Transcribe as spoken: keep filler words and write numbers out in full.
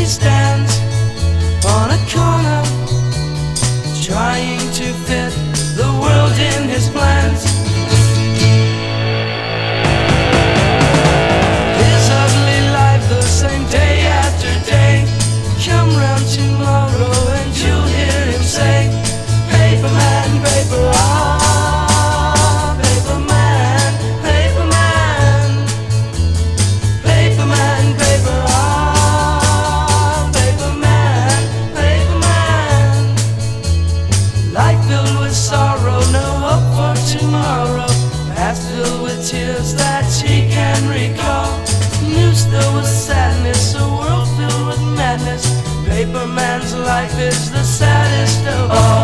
stands on a corner, trying to fit the world in his plans. His ugly life the same day after day. Come round tomorrow and you'll hear him say, paper man, paper, ah, paper man, paper man, paper man, paper, ah, paper man, paper man. Life filled with sorrow, no hope for tomorrow. Past filled with tears that she can recall. News filled with sadness, a world filled with madness. Paper man's life is the saddest of all.